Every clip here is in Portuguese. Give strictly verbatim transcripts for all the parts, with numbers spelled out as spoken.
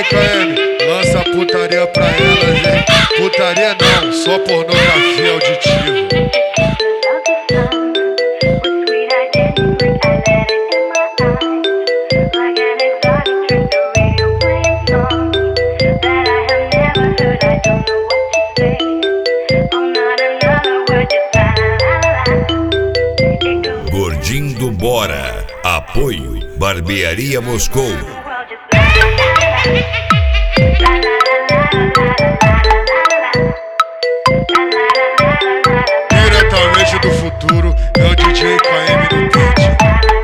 D J K M, lança putaria pra elas, hein? Putaria não, só pornografia auditiva. Gordinho do Bora. Apoio Barbearia Moscou. Diretamente do futuro é o D J K M no beat.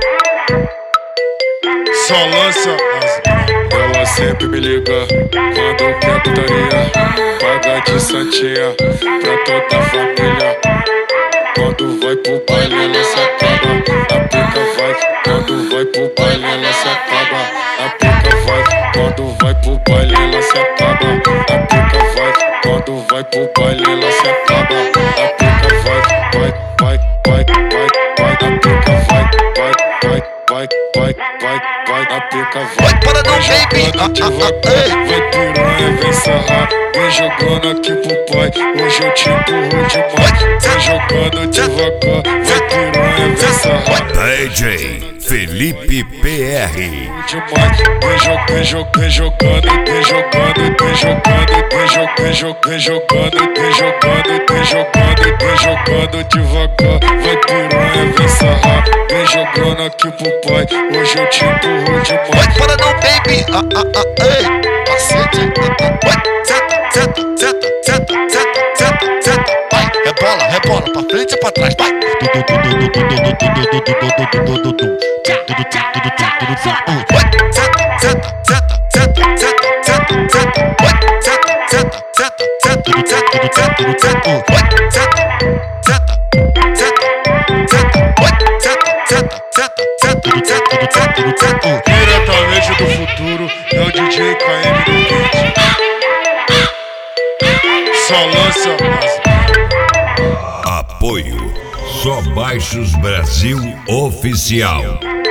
Só lança as... Ela sempre me liga quando quer putaria, paga de santinha pra toda a família. Quando vai pro baile ela se acaba, a pica vai. Quando vai pro baile ela se acaba, a pica vai. Quando vai pro baile ela se acaba, a pica vai. Quando vai pro baile ela se acaba, a pica vai. Vai, vai, vai, vai, vai, a pica vai. Vai, vai, vai, vai, vai, vai, a pica vai. Vai para não, baby, devagar, vai piranha, vem sarrar. Vem jogando aqui pro pai, hoje eu te empurro demais. Vai jogando devagar, vai piranha, vem sarrar. D J Felipe P R. Demais, vem jogando, vem jogando, vem jogando, vem jogando, vem jogando, vem jogando, vem jogando, vem jogando, vem jogando devagar. Vai piranha, vem sarrar. Vem jogando aqui pro pai, hoje eu te empurro demais. Vai para não, baby, ah, ah, ah, ei, cacete, ah, ah, vai, senta, senta, senta, senta, senta, senta, senta, vai, rebola, rebola, pra frente e pra trás, vai. Vai, senta, senta, senta, senta, senta, senta, senta, vai, senta, senta, senta, senta, senta, senta, senta, vai, senta, senta, senta, senta, vai, senta, senta, senta, senta, senta, senta, senta. Diretamente do futuro é o D J K M no beat. Só lança as... Apoio Só Baixos Brasil Oficial.